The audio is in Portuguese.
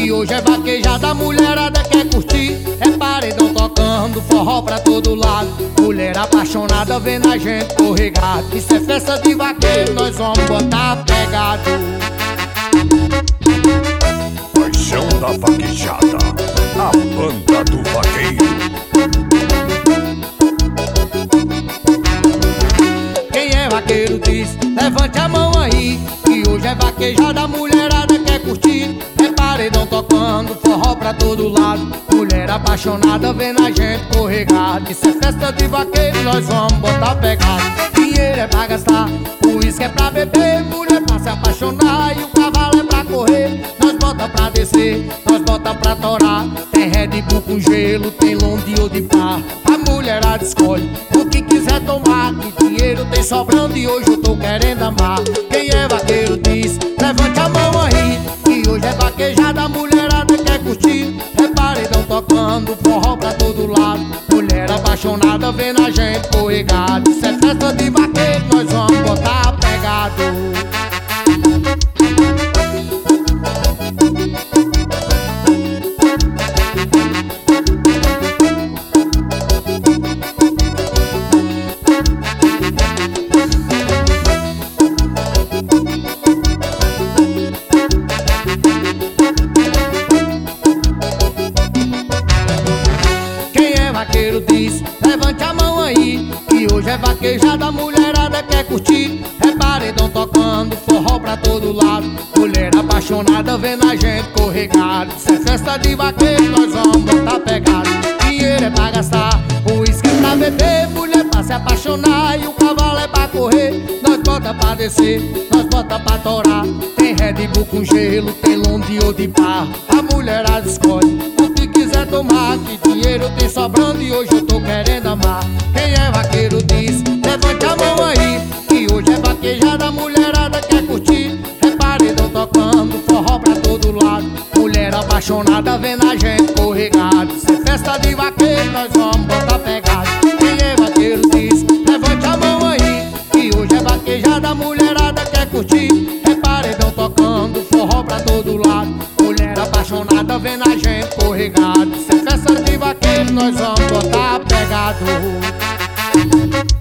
que hoje é vaquejada, a mulherada quer curtir. É paredão tocando forró pra todo lado. Mulher apaixonada vendo a gente corregar. Isso é festa de vaqueiro, nós vamos botar pegado. Paixão da vaquejada, a banda do vaqueiro. Quem é vaqueiro diz, levante a mão aí, que hoje é vaquejada, a mulherada quer curtir. É paredão tocando forró pra todo lado. Mulher apaixonada vendo a gente corregar. Isso é festa de vaqueiro, nós vamos botar pegado. Dinheiro é pra gastar, o uísque é pra beber. Mulher pra se apaixonar e o cavalo é pra correr. Nós bota pra descer, nós bota pra torar. Tem Red Bull com gelo, tem londe ou de par. A mulherada escolhe o que quiser tomar. Que dinheiro tem sobrando e hoje eu tô querendo amar. Quem é vaqueiro diz, levante a mão aí, que hoje é vaquejada, a mulherada quer curtir. É paredão tocando forró pra todo lado. Mulher apaixonada vendo a gente corregar. Isso é festa de vaqueiro, nós vamos botar pegado. Vaqueiro diz, levante a mão aí, que hoje é vaquejada, a mulherada quer curtir. É paredão tocando forró pra todo lado. Mulher apaixonada vendo a gente corregar. Isso é festa de vaqueiro, nós vamos botar pegado. Dinheiro é pra gastar, o uísque é pra beber. Mulher pra se apaixonar e o cavalo é pra correr. Nós bota pra descer, nós bota pra torar. Tem Red Bull com gelo, tem londe ou de par. A mulherada escolhe o que quiser tomar. Que dinheiro tem sobrando e hoje eu tô querendo amar. Quem é vaqueiro diz, levante a mão aí, que hoje é vaquejada, a mulherada quer curtir. É paredão tocando forró pra todo lado. Mulher apaixonada vendo a gente corregado. Isso é festa de vaqueiro, nós vamos botar pegado. Quem é vaqueiro diz, levante a mão aí, que hoje é vaquejada, a mulherada quer curtir. É paredão tocando forró pra todo lado. Mulher apaixonada vendo a gente corregado. Isso é festa de vaqueiro, nós vamos botar pegado.